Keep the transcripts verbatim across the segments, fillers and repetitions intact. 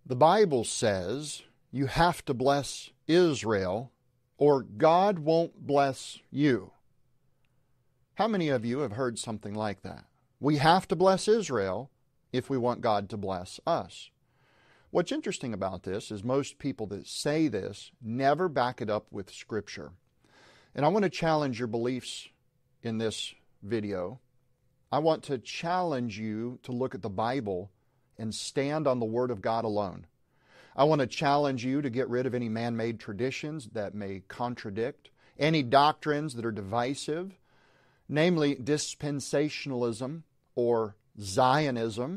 The Bible says you have to bless Israel or God won't bless you. How many of you have heard something like that? We have to bless Israel if we want God to bless us. What's interesting about this is most people that say this never back it up with Scripture. And I want to challenge your beliefs in this video. I want to challenge you to look at the Bible and stand on the Word of God alone. I want to challenge you to get rid of any man-made traditions that may contradict, any doctrines that are divisive, namely dispensationalism or Zionism.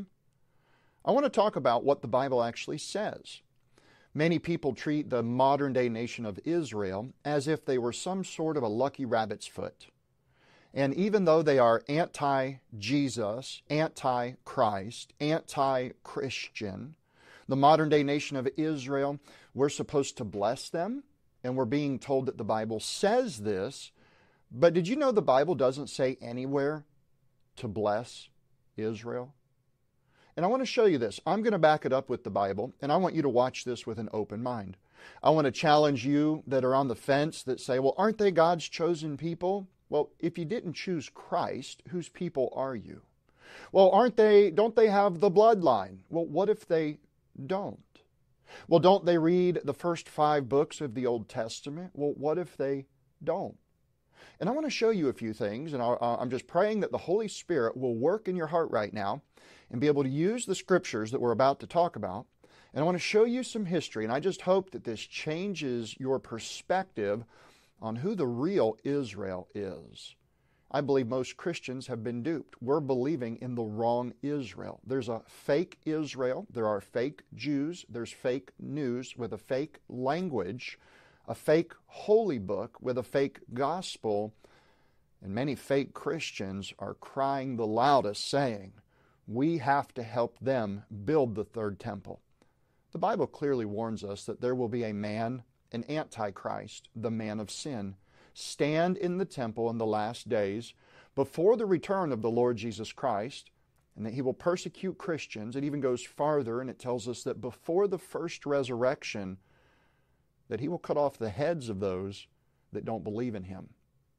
I want to talk about what the Bible actually says. Many people treat the modern-day nation of Israel as if they were some sort of a lucky rabbit's foot. And even though they are anti-Jesus, anti-Christ, anti-Christian, the modern-day nation of Israel, we're supposed to bless them, and we're being told that the Bible says this. But did you know the Bible doesn't say anywhere to bless Israel? And I want to show you this. I'm going to back it up with the Bible, and I want you to watch this with an open mind. I want to challenge you that are on the fence that say, well, aren't they God's chosen people? Well, if you didn't choose Christ, whose people are you? Well, aren't they, don't they have the bloodline? Well, what if they don't? Well, don't they read the first five books of the Old Testament? Well, what if they don't? And I want to show you a few things, and I'm just praying that the Holy Spirit will work in your heart right now and be able to use the scriptures that we're about to talk about. And I want to show you some history, and I just hope that this changes your perspective on who the real Israel is. I believe most Christians have been duped. We're believing in the wrong Israel. There's a fake Israel. There are fake Jews. There's fake news with a fake language, a fake holy book with a fake gospel, and many fake Christians are crying the loudest saying, we have to help them build the third temple. The Bible clearly warns us that there will be a man, an antichrist, the man of sin, stand in the temple in the last days before the return of the Lord Jesus Christ, and that he will persecute Christians. It even goes farther, and it tells us that before the first resurrection, that he will cut off the heads of those that don't believe in him.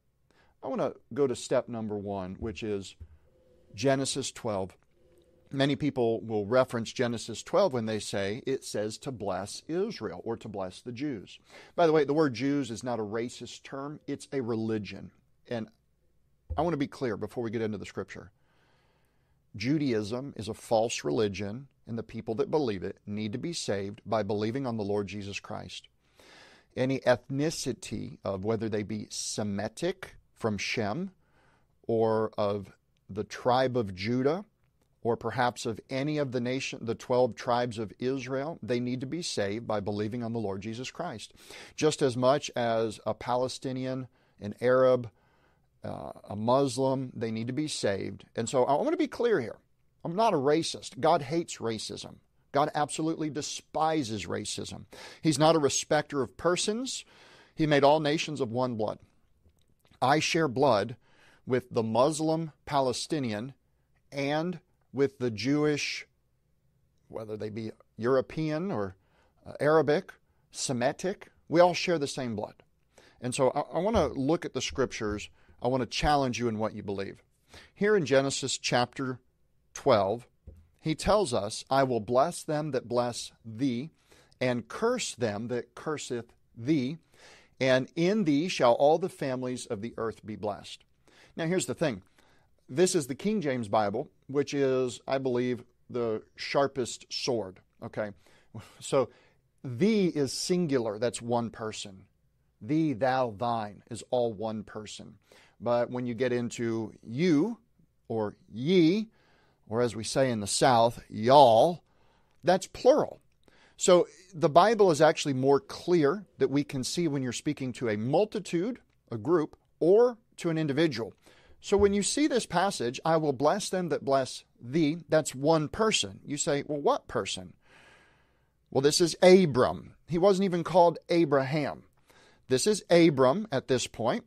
I want to go to step number one, which is Genesis twelve. Many people will reference Genesis twelve when they say it says to bless Israel or to bless the Jews. By the way, the word Jews is not a racist term. It's a religion. And I want to be clear before we get into the scripture. Judaism is a false religion, and the people that believe it need to be saved by believing on the Lord Jesus Christ. Any ethnicity of whether they be Semitic from Shem or of the tribe of Judah, or perhaps of any of the nation, the twelve tribes of Israel, they need to be saved by believing on the Lord Jesus Christ. Just as much as a Palestinian, an Arab, uh, a Muslim, they need to be saved. And so I want to be clear here. I'm not a racist. God hates racism. God absolutely despises racism. He's not a respecter of persons. He made all nations of one blood. I share blood with the Muslim Palestinian and with the Jewish, whether they be European or uh, Arabic, Semitic, we all share the same blood. And so I, I want to look at the scriptures. I want to challenge you in what you believe. Here in Genesis chapter twelve, he tells us, I will bless them that bless thee, and curse them that curseth thee, and in thee shall all the families of the earth be blessed. Now here's the thing. This is the King James Bible, which is, I believe, the sharpest sword, okay? So, thee is singular, that's one person. Thee, thou, thine is all one person. But when you get into you, or ye, or as we say in the South, y'all, that's plural. So, the Bible is actually more clear that we can see when you're speaking to a multitude, a group, or to an individual. So when you see this passage, I will bless them that bless thee, that's one person. You say, well, what person? Well, this is Abram. He wasn't even called Abraham. This is Abram at this point.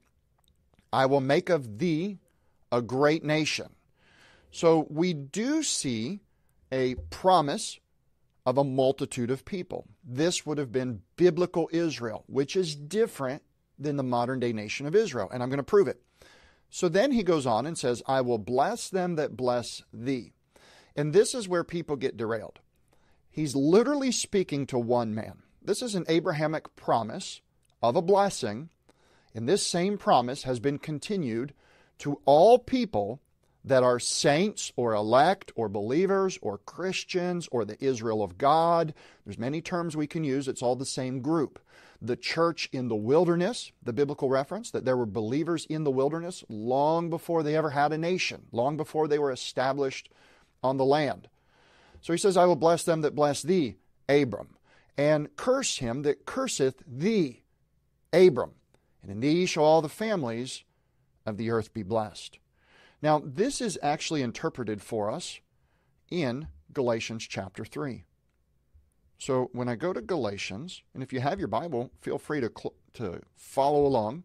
I will make of thee a great nation. So we do see a promise of a multitude of people. This would have been biblical Israel, which is different than the modern day nation of Israel. And I'm going to prove it. So then he goes on and says, I will bless them that bless thee. And this is where people get derailed. He's literally speaking to one man. This is an Abrahamic promise of a blessing. And this same promise has been continued to all people that are saints or elect or believers or Christians or the Israel of God. There's many terms we can use. It's all the same group. The church in the wilderness, the biblical reference, that there were believers in the wilderness long before they ever had a nation, long before they were established on the land. So he says, I will bless them that bless thee, Abram, and curse him that curseth thee, Abram. And in thee shall all the families of the earth be blessed. Now, this is actually interpreted for us in Galatians chapter three. So when I go to Galatians, and if you have your Bible, feel free to, cl- to follow along.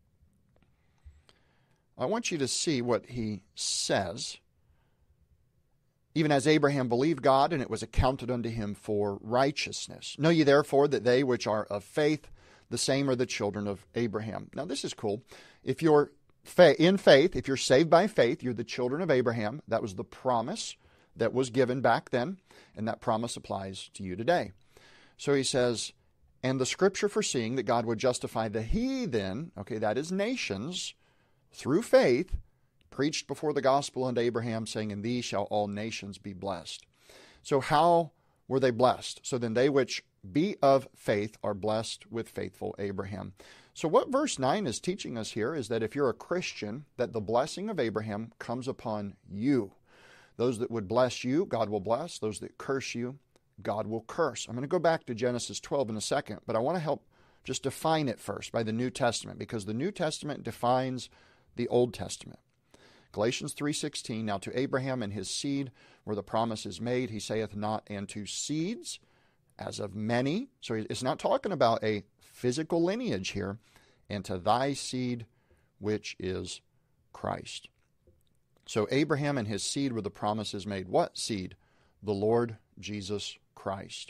I want you to see what he says. Even as Abraham believed God, and it was accounted unto him for righteousness. Know ye therefore that they which are of faith, the same are the children of Abraham. Now this is cool. If you're fa- in faith, if you're saved by faith, you're the children of Abraham. That was the promise that was given back then, and that promise applies to you today. So he says, and the scripture foreseeing that God would justify the heathen, okay, that is nations, through faith, preached before the gospel unto Abraham, saying, in thee shall all nations be blessed. So how were they blessed? So then they which be of faith are blessed with faithful Abraham. So what verse nine is teaching us here is that if you're a Christian, that the blessing of Abraham comes upon you. Those that would bless you, God will bless. Those that curse you, God will curse. I'm going to go back to Genesis twelve in a second, but I want to help just define it first by the New Testament, because the New Testament defines the Old Testament. Galatians three sixteen, now to Abraham and his seed, where the promise is made, he saith not, and to seeds, as of many. So it's not talking about a physical lineage here, and to thy seed, which is Christ. So Abraham and his seed were the promises made. What seed? The Lord Jesus Christ.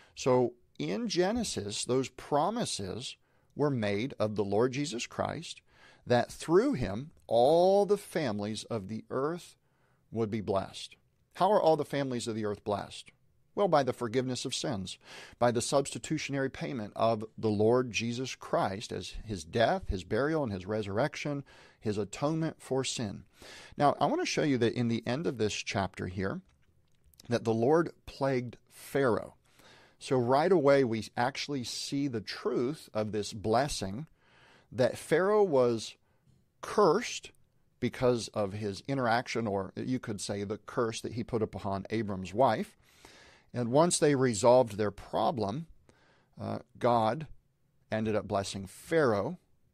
So in Genesis, those promises were made of the Lord Jesus Christ, that through him all the families of the earth would be blessed. How are all the families of the earth blessed? Well, by the forgiveness of sins, by the substitutionary payment of the Lord Jesus Christ as his death, his burial, and his resurrection, his atonement for sin. Now, I want to show you that in the end of this chapter here, that the Lord plagued Pharaoh. So right away, we actually see the truth of this blessing, that Pharaoh was cursed because of his interaction, or you could say the curse that he put upon Abram's wife. And once they resolved their problem, uh, God ended up blessing Pharaoh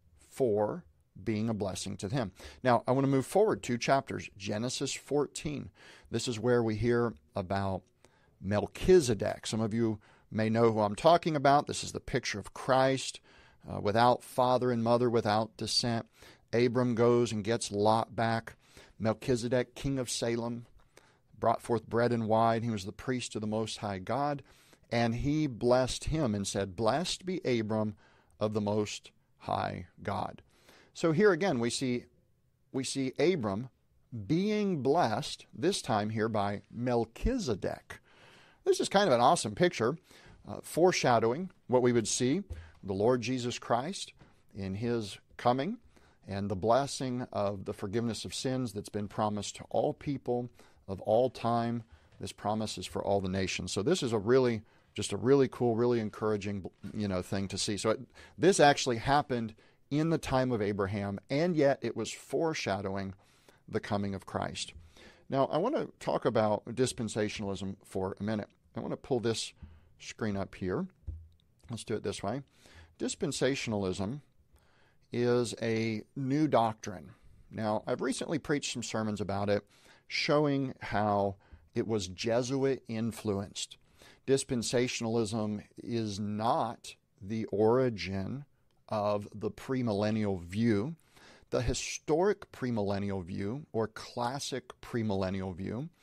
for being a blessing to him. Now, I want to move forward two chapters. Genesis fourteen. This is where we hear about Melchizedek. Some of you may know who I'm talking about. This is the picture of Christ, uh, without father and mother, without descent. Abram goes and gets Lot back. Melchizedek, king of Salem, brought forth bread and wine. He was the priest of the Most High God. And he blessed him and said, blessed be Abram of the Most High God. So here again, we see, we see Abram being blessed, this time here by Melchizedek. This is kind of an awesome picture, uh, foreshadowing what we would see, the Lord Jesus Christ in his coming, and the blessing of the forgiveness of sins that's been promised to all people of all time. This promise is for all the nations. So this is a really, just a really cool, really encouraging, you know, thing to see. So it, this actually happened in the time of Abraham, and yet it was foreshadowing the coming of Christ. Now, I want to talk about dispensationalism for a minute. I want to pull this screen up here. Let's do it this way. Dispensationalism is a new doctrine. Now, I've recently preached some sermons about it, showing how it was Jesuit influenced. Dispensationalism is not the origin of the premillennial view. The historic premillennial view, or classic premillennial view,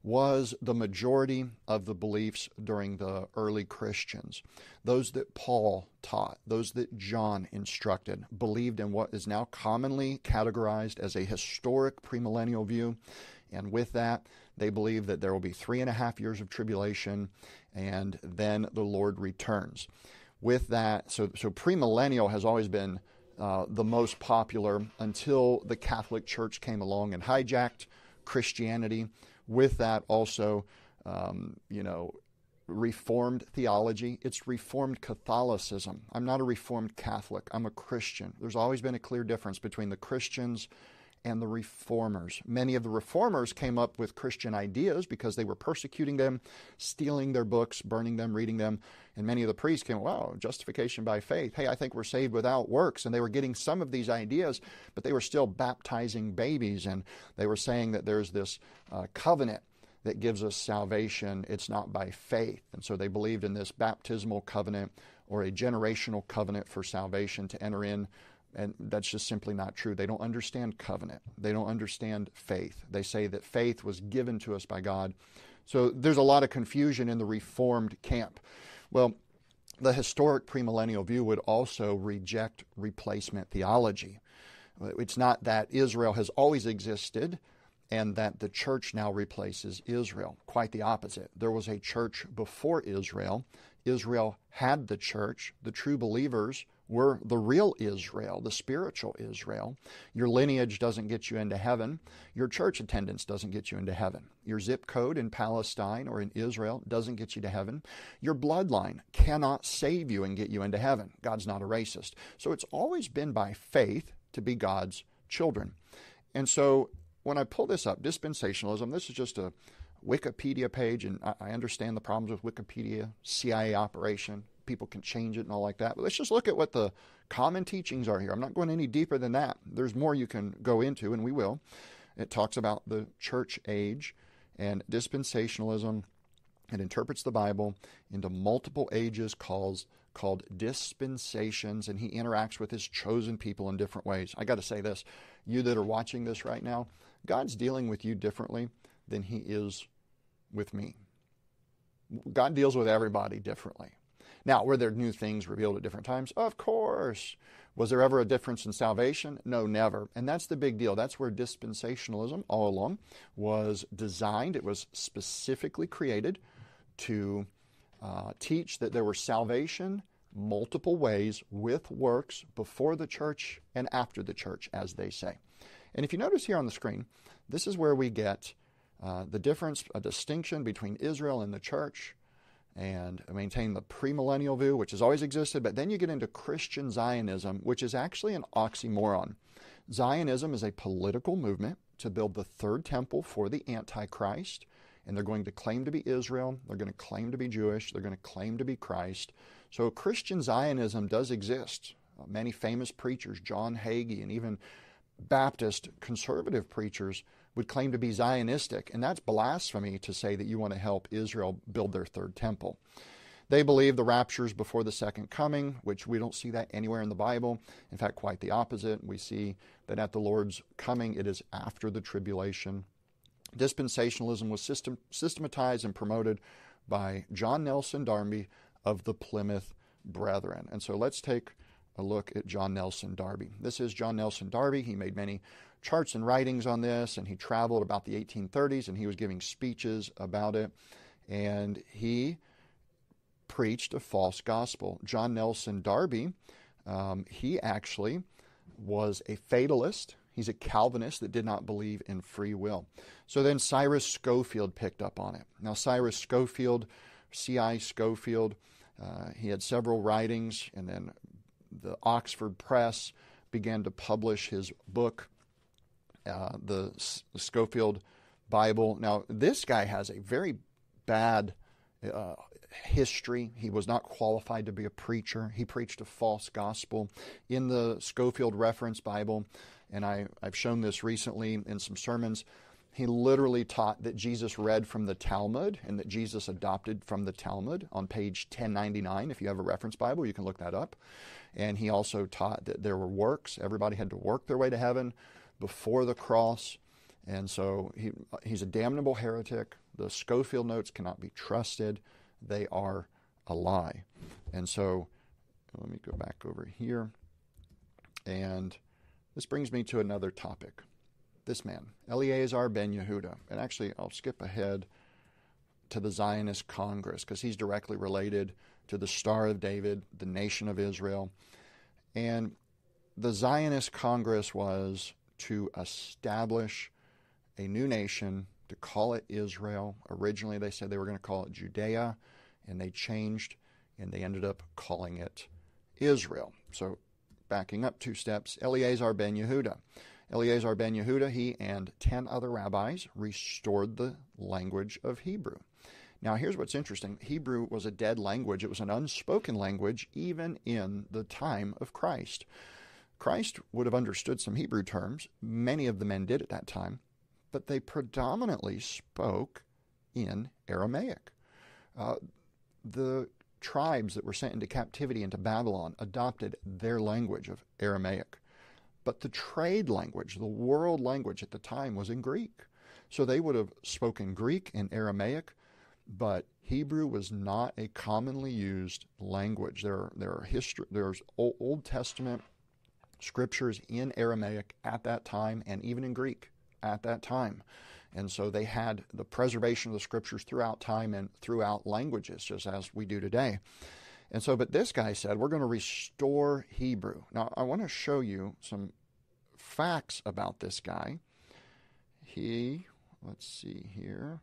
was the majority of the beliefs during the early Christians. Those that Paul taught, those that John instructed, believed in what is now commonly categorized as a historic premillennial view. And with that, they believe that there will be three and a half years of tribulation, and then the Lord returns. With that, so, so premillennial has always been uh, the most popular until the Catholic Church came along and hijacked Christianity. With that also, um, you know, Reformed theology. It's Reformed Catholicism. I'm not a Reformed Catholic. I'm a Christian. There's always been a clear difference between the Christians and the Reformers. Many of the Reformers came up with Christian ideas because they were persecuting them, stealing their books, burning them, reading them. And many of the priests came, wow, justification by faith. Hey, I think we're saved without works. And they were getting some of these ideas, but they were still baptizing babies. And they were saying that there's this uh, covenant that gives us salvation. It's not by faith. And so they believed in this baptismal covenant or a generational covenant for salvation to enter in. And that's just simply not true. They don't understand covenant. They don't understand faith. They say that faith was given to us by God. So there's a lot of confusion in the Reformed camp. Well, the historic premillennial view would also reject replacement theology. It's not that Israel has always existed and that the church now replaces Israel. Quite the opposite. There was a church before Israel. Israel had the church. The true believers were the real Israel, the spiritual Israel. Your lineage doesn't get you into heaven. Your church attendance doesn't get you into heaven. Your zip code in Palestine or in Israel doesn't get you to heaven. Your bloodline cannot save you and get you into heaven. God's not a racist. So it's always been by faith to be God's children. And so when I pull this up, dispensationalism, this is just a Wikipedia page, and I understand the problems with Wikipedia, C I A operation. People can change it and all like that. But let's just look at what the common teachings are here. I'm not going any deeper than that. There's more you can go into, and we will. It talks about the church age and dispensationalism. It interprets the Bible into multiple ages calls, called dispensations, and he interacts with his chosen people in different ways. I got to say this. You that are watching this right now, God's dealing with you differently than he is with me. God deals with everybody differently. Now, were there new things revealed at different times? Of course. Was there ever a difference in salvation? No, never. And that's the big deal. That's where dispensationalism all along was designed. It was specifically created to uh, teach that there were salvation multiple ways with works before the church and after the church, as they say. And if you notice here on the screen, this is where we get uh, the difference, a distinction between Israel and the church, and maintain the premillennial view, which has always existed, but then you get into Christian Zionism, which is actually an oxymoron. Zionism is a political movement to build the third temple for the Antichrist, and they're going to claim to be Israel, they're going to claim to be Jewish, they're going to claim to be Christ. So Christian Zionism does exist. Uh, many famous preachers, John Hagee, and even Baptist conservative preachers would claim to be Zionistic, and that's blasphemy to say that you want to help Israel build their third temple. They believe the rapture is before the second coming, which we don't see that anywhere in the Bible. In fact, quite the opposite. We see that at the Lord's coming, it is after the tribulation. Dispensationalism was system, systematized and promoted by John Nelson Darby of the Plymouth Brethren. And so let's take a look at John Nelson Darby. This is John Nelson Darby. He made many charts and writings on this, and he traveled about the eighteen thirties, and he was giving speeches about it, and he preached a false gospel. John Nelson Darby, um, he actually was a fatalist. He's a Calvinist that did not believe in free will. So then Cyrus Scofield picked up on it. Now Cyrus Scofield, C I Scofield, uh, he had several writings, and then the Oxford Press began to publish his book, uh, the, the Scofield Bible. Now, this guy has a very bad uh, history. He was not qualified to be a preacher. He preached a false gospel in the Scofield Reference Bible, and I, I've shown this recently in some sermons. He literally taught that Jesus read from the Talmud and that Jesus adopted from the Talmud on page ten ninety-nine. If you have a reference Bible, you can look that up. And he also taught that there were works. Everybody had to work their way to heaven before the cross. And so he, he's a damnable heretic. The Schofield notes cannot be trusted. They are a lie. And so let me go back over here. And this brings me to another topic. This man, Eleazar ben Yehuda. And actually, I'll skip ahead to the Zionist Congress because he's directly related to the Star of David, the nation of Israel. And the Zionist Congress was to establish a new nation, to call it Israel. Originally, they said they were going to call it Judea, and they changed, and they ended up calling it Israel. So backing up two steps, Eleazar ben Yehuda. Eleazar ben Yehuda, he and ten other rabbis restored the language of Hebrew. Now, here's what's interesting. Hebrew was a dead language. It was an unspoken language even in the time of Christ. Christ would have understood some Hebrew terms. Many of the men did at that time, but they predominantly spoke in Aramaic. Uh, the tribes that were sent into captivity into Babylon adopted their language of Aramaic. But the trade language, the world language at the time, was in Greek. So they would have spoken Greek and Aramaic, but Hebrew was not a commonly used language. There, there are history, there's Old Testament scriptures in Aramaic at that time, and even in Greek at that time. And so they had the preservation of the scriptures throughout time and throughout languages, just as we do today. And so, but this guy said, we're going to restore Hebrew. Now, I want to show you some facts about this guy. He, let's see here,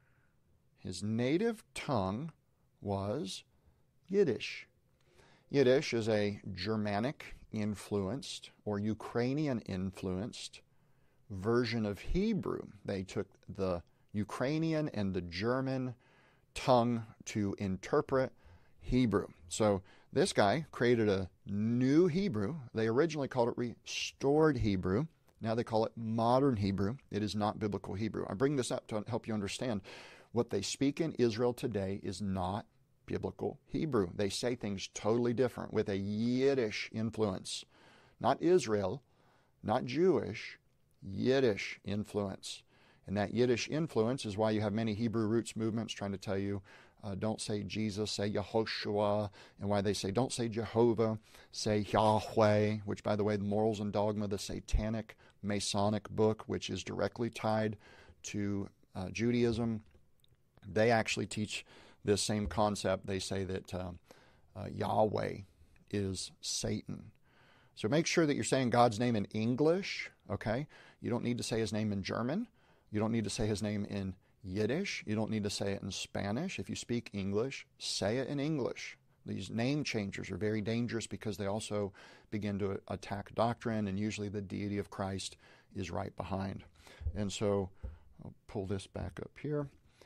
his native tongue was Yiddish. Yiddish is a Germanic influenced or Ukrainian influenced version of Hebrew. They took the Ukrainian and the German tongue to interpret Hebrew. So this guy created a new Hebrew. They originally called it restored Hebrew. Now they call it modern Hebrew. It is not biblical Hebrew. I bring this up to help you understand what they speak in Israel today is not biblical Hebrew. They say things totally different with a Yiddish influence. Not Israel, not Jewish, Yiddish influence. And that Yiddish influence is why you have many Hebrew roots movements trying to tell you Uh, don't say Jesus, say Yehoshua, and why they say don't say Jehovah, say Yahweh, which, by the way, the Morals and Dogma, the satanic Masonic book, which is directly tied to uh, Judaism, they actually teach this same concept. They say that uh, uh, Yahweh is Satan. So make sure that you're saying God's name in English, okay? You don't need to say his name in German. You don't need to say his name in Yiddish. You don't need to say it in Spanish. If you speak English, say it in English. These name changers are very dangerous because they also begin to attack doctrine, and usually the deity of Christ is right behind. And so I'll pull this back up here.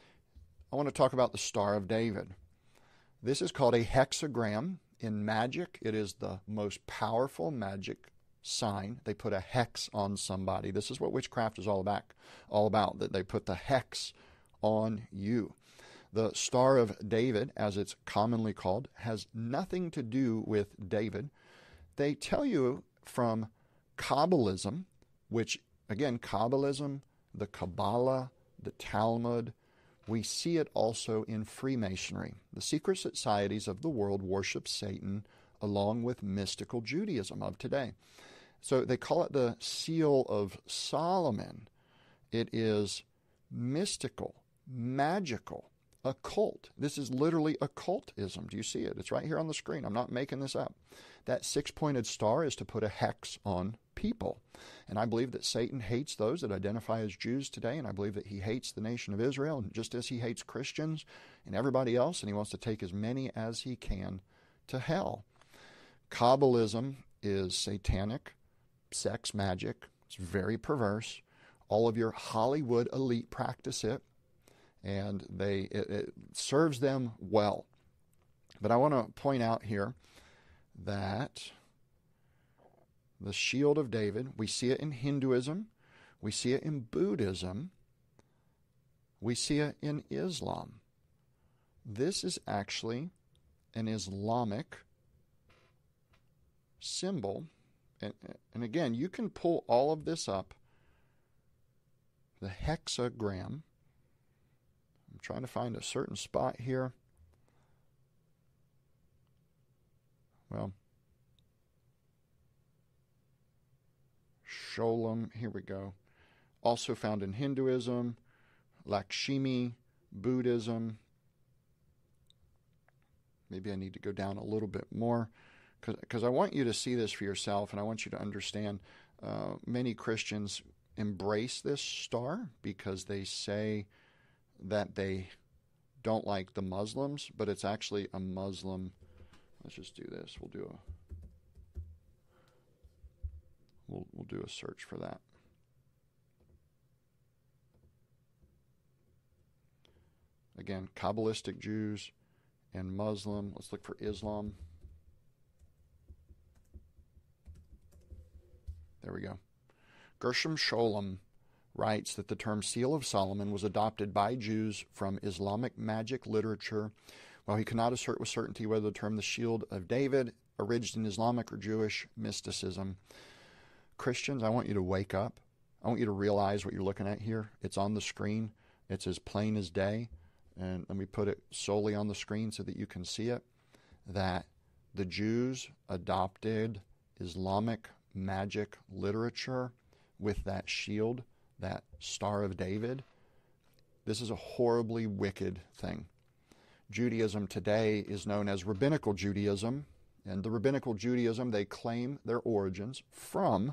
I want to talk about the Star of David. This is called a hexagram. In magic, it is the most powerful magic sign. They put a hex on somebody. This is what witchcraft is all about, all about, that they put the hex on you. The Star of David, as it's commonly called, has nothing to do with David. They tell you from Kabbalism, which, again, Kabbalism, the Kabbalah, the Talmud, we see it also in Freemasonry. The secret societies of the world worship Satan along with mystical Judaism of today. So they call it the Seal of Solomon. It is mystical, magical, occult. This is literally occultism. Do you see it? It's right here on the screen. I'm not making this up. That six-pointed star is to put a hex on people. And I believe that Satan hates those that identify as Jews today, and I believe that he hates the nation of Israel, just as he hates Christians and everybody else, and he wants to take as many as he can to hell. Kabbalism is satanic, sex magic. It's very perverse. All of your Hollywood elite practice it, and they it, it serves them well. But I want to point out here that the Shield of David, we see it in Hinduism, we see it in Buddhism, we see it in Islam. This is actually an Islamic symbol. And, and again, you can pull all of this up, the hexagram, I'm trying to find a certain spot here. Well, Sholem, here we go. Also found in Hinduism, Lakshmi, Buddhism. Maybe I need to go down a little bit more because I want you to see this for yourself, and I want you to understand uh, many Christians embrace this star because they say that they don't like the Muslims, but it's actually a Muslim. Let's just do this. We'll do a we'll we'll do a search for that. Again, Kabbalistic Jews and Muslim. Let's look for Islam. There we go. Gershom Scholem writes that the term Seal of Solomon was adopted by Jews from Islamic magic literature. While he cannot assert with certainty whether the term the Shield of David originated in Islamic or Jewish mysticism. Christians, I want you to wake up. I want you to realize what you're looking at here. It's on the screen. It's as plain as day. And let me put it solely on the screen so that you can see it, that the Jews adopted Islamic magic literature with that shield, that Star of David. This is a horribly wicked thing. Judaism today is known as Rabbinical Judaism, and the Rabbinical Judaism, they claim their origins from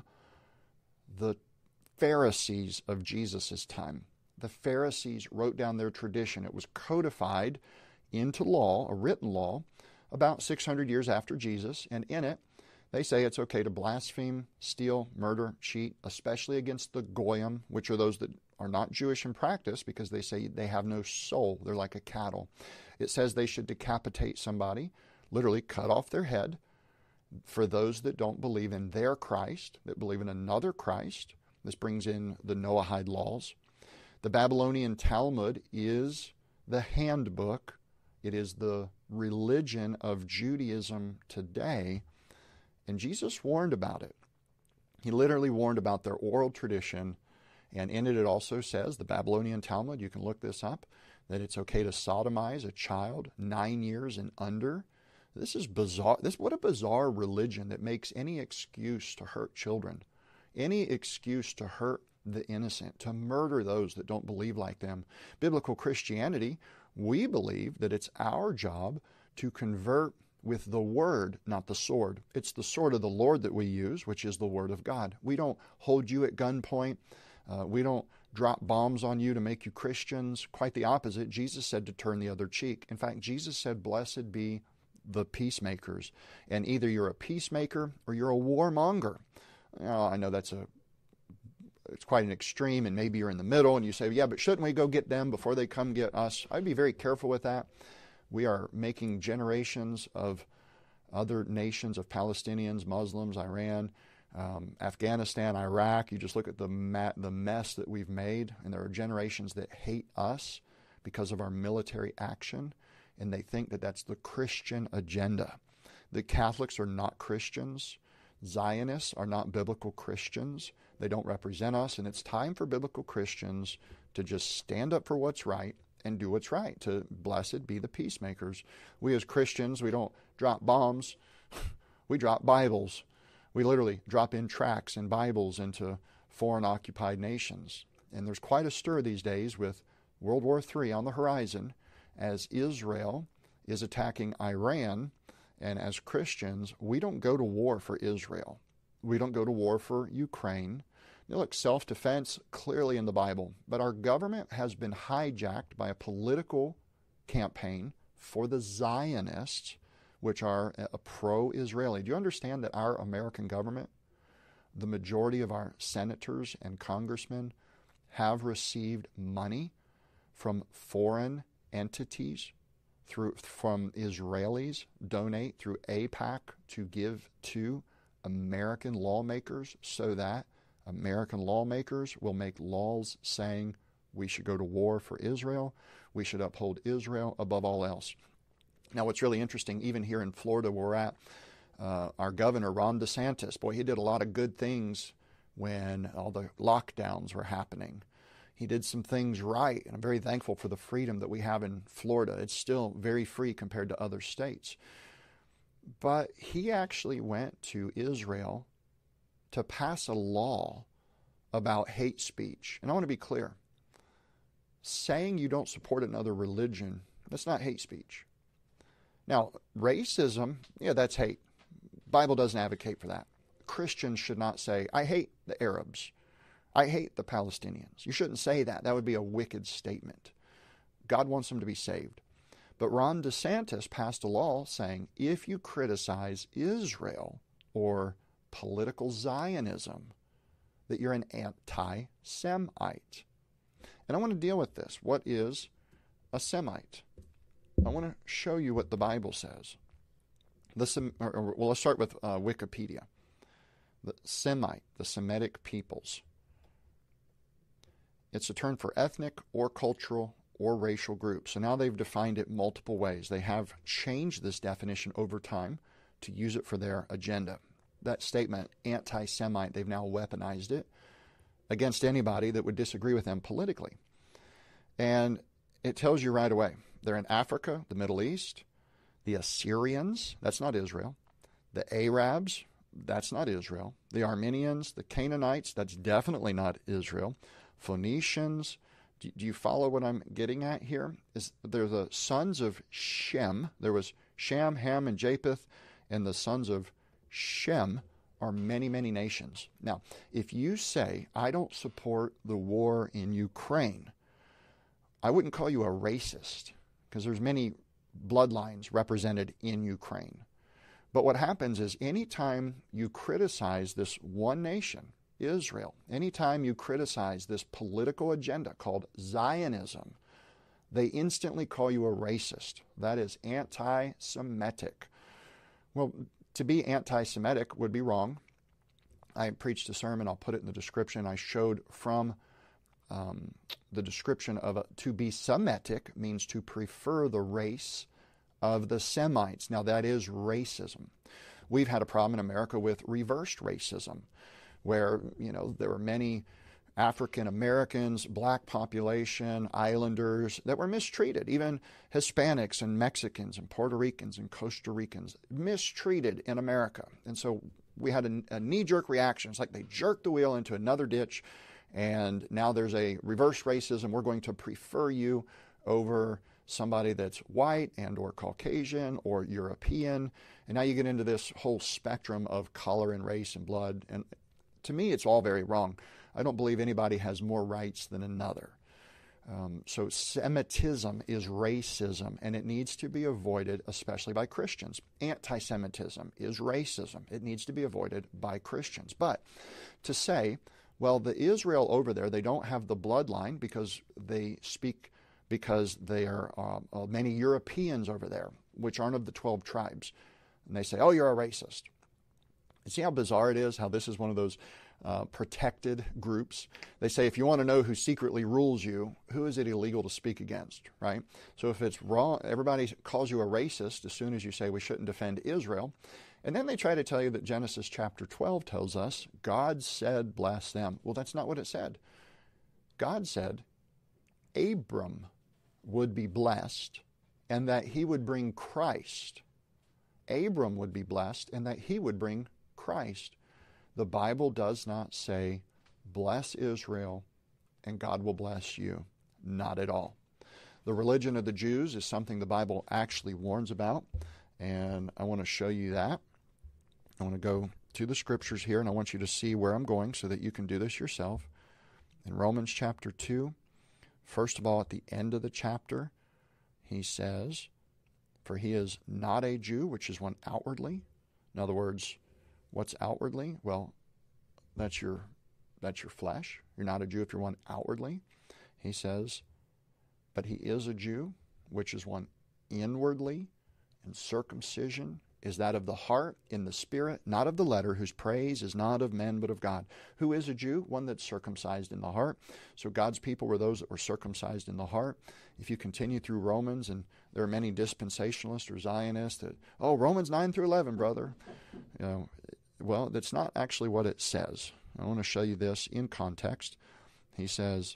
the Pharisees of Jesus' time. The Pharisees wrote down their tradition. It was codified into law, a written law, about six hundred years after Jesus, and in it, they say it's okay to blaspheme, steal, murder, cheat, especially against the Goyim, which are those that are not Jewish in practice because they say they have no soul. They're like a cattle. It says they should decapitate somebody, literally cut off their head, for those that don't believe in their Christ, that believe in another Christ. This brings in the Noahide laws. The Babylonian Talmud is the handbook. It is the religion of Judaism today. And Jesus warned about it. He literally warned about their oral tradition. And in it, it also says, the Babylonian Talmud, you can look this up, that it's okay to sodomize a child nine years and under. This is bizarre. This, what a bizarre religion that makes any excuse to hurt children, any excuse to hurt the innocent, to murder those that don't believe like them. Biblical Christianity, we believe that it's our job to convert with the word, not the sword. It's the sword of the Lord that we use, which is the word of God. We don't hold you at gunpoint. Uh, we don't drop bombs on you to make you Christians. Quite the opposite. Jesus said to turn the other cheek. In fact, Jesus said, blessed be the peacemakers. And either you're a peacemaker or you're a warmonger. Now, I know that's a it's quite an extreme, and maybe you're in the middle and you say, yeah, but shouldn't we go get them before they come get us? I'd be very careful with that. We are making generations of other nations, of Palestinians, Muslims, Iran, um, Afghanistan, Iraq. You just look at the ma- the mess that we've made, and there are generations that hate us because of our military action, and they think that that's the Christian agenda. The Catholics are not Christians. Zionists are not biblical Christians. They don't represent us, and it's time for biblical Christians to just stand up for what's right and do what's right, to blessed be the peacemakers. We as Christians, we don't drop bombs. We drop Bibles. We literally drop in tracts and Bibles into foreign occupied nations. And there's quite a stir these days with World War Three on the horizon as Israel is attacking Iran. And as Christians, we don't go to war for Israel. We don't go to war for Ukraine. Now look, self-defense, clearly in the Bible. But our government has been hijacked by a political campaign for the Zionists, which are a pro-Israeli. Do you understand that our American government, the majority of our senators and congressmen, have received money from foreign entities? Through from Israelis, donate through AIPAC to give to American lawmakers so that American lawmakers will make laws saying we should go to war for Israel, we should uphold Israel above all else. Now, what's really interesting, even here in Florida where we're at, uh, our governor, Ron DeSantis, boy, he did a lot of good things when all the lockdowns were happening. he did some things right, and I'm very thankful for the freedom that we have in Florida. It's still very free compared to other states. But he actually went to Israel to pass a law about hate speech. And I want to be clear. Saying you don't support another religion, that's not hate speech. Now, racism, yeah, that's hate. Bible doesn't advocate for that. Christians should not say, I hate the Arabs. I hate the Palestinians. You shouldn't say that. That would be a wicked statement. God wants them to be saved. But Ron DeSantis passed a law saying if you criticize Israel or political Zionism, that you're an anti-Semite. And I want to deal with this. What is a Semite? I want to show you what the Bible says. The Sem- or, or, well, let's start with uh, Wikipedia. The Semite, the Semitic peoples. It's a term for ethnic or cultural or racial groups. So now they've defined it multiple ways. They have changed this definition over time to use it for their agenda. That statement, anti-Semite, they've now weaponized it against anybody that would disagree with them politically. And it tells you right away. They're in Africa, the Middle East, the Assyrians, that's not Israel, the Arabs, that's not Israel, the Armenians, the Canaanites, that's definitely not Israel, Phoenicians. Do, do you follow what I'm getting at here? Is they're the sons of Shem. There was Shem, Ham, and Japheth, and the sons of Shem are many, many nations. Now, if you say, I don't support the war in Ukraine, I wouldn't call you a racist, because there's many bloodlines represented in Ukraine. But what happens is anytime you criticize this one nation, Israel, anytime you criticize this political agenda called Zionism, they instantly call you a racist. That is anti-Semitic. Well, to be anti-Semitic would be wrong. I preached a sermon, I'll put it in the description. I showed from um, the description of a, to be Semitic means to prefer the race of the Semites. Now that is racism. We've had a problem in America with reversed racism, where, you know, there were many African Americans, black population, islanders that were mistreated, even Hispanics and Mexicans and Puerto Ricans and Costa Ricans, mistreated in America. And so we had a, a knee-jerk reaction. It's like they jerked the wheel into another ditch, and now there's a reverse racism. We're going to prefer you over somebody that's white and or Caucasian or European. And now you get into this whole spectrum of color and race and blood. And to me, it's all very wrong. I don't believe anybody has more rights than another. Um, so Semitism is racism, and it needs to be avoided, especially by Christians. Anti-Semitism is racism. It needs to be avoided by Christians. But to say, well, the Israel over there, they don't have the bloodline because they speak, because there are uh, many Europeans over there, which aren't of the twelve tribes. And they say, oh, you're a racist. You see how bizarre it is, how this is one of those Uh, protected groups. They say if you want to know who secretly rules you, who is it illegal to speak against, right? So if it's wrong, everybody calls you a racist as soon as you say we shouldn't defend Israel. And then they try to tell you that Genesis chapter twelve tells us God said bless them. Well, that's not what it said. God said Abram would be blessed and that he would bring Christ. Abram would be blessed and that he would bring Christ. The Bible does not say, bless Israel and God will bless you. Not at all. The religion of the Jews is something the Bible actually warns about, and I want to show you that. I want to go to the scriptures here, and I want you to see where I'm going so that you can do this yourself. In Romans chapter two, first of all, at the end of the chapter, he says, for he is not a Jew, which is one outwardly. In other words, what's outwardly? Well, that's your that's your flesh. You're not a Jew if you're one outwardly. He says, but he is a Jew, which is one inwardly, and circumcision is that of the heart, in the spirit, not of the letter, whose praise is not of men but of God. Who is a Jew? One that's circumcised in the heart. So God's people were those that were circumcised in the heart. If you continue through Romans, and there are many dispensationalists or Zionists that, oh, Romans nine through eleven, brother. You know, well, that's not actually what it says. I want to show you this in context. He says,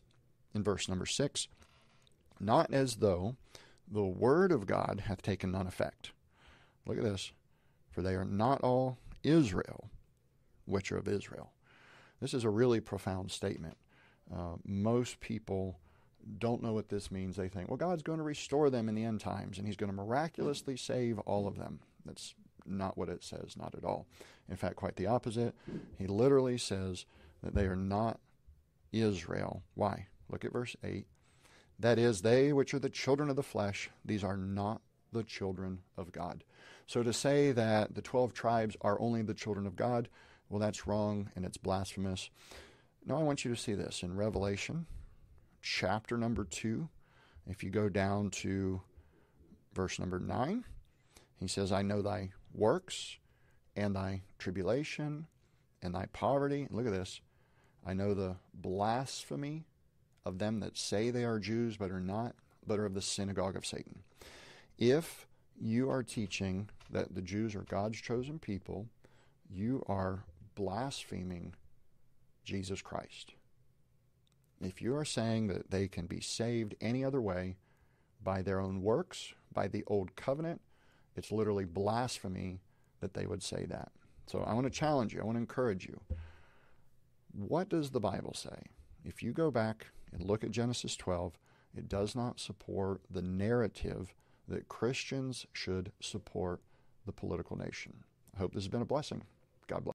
in verse number six, not as though the word of God hath taken none effect. Look at this. For they are not all Israel, which are of Israel. This is a really profound statement. Uh, most people don't know what this means. They think, well, God's going to restore them in the end times, and he's going to miraculously save all of them. That's not what it says, not at all. In fact, quite the opposite. He literally says that they are not Israel. Why? Look at verse eight. That is, they which are the children of the flesh, these are not the children of God. So to say that the twelve tribes are only the children of God, well, that's wrong and it's blasphemous. Now I want you to see this in Revelation chapter number two. If you go down to verse number nine, he says, I know thy works and thy tribulation and thy poverty. Look at this. I know the blasphemy of them that say they are Jews but are not, but are of the synagogue of Satan. If you are teaching that the Jews are God's chosen people, you are blaspheming Jesus Christ. If you are saying that they can be saved any other way, by their own works, by the old covenant, it's literally blasphemy that they would say that. So I want to challenge you. I want to encourage you. What does the Bible say? If you go back and look at Genesis twelve, it does not support the narrative that Christians should support the political nation. I hope this has been a blessing. God bless.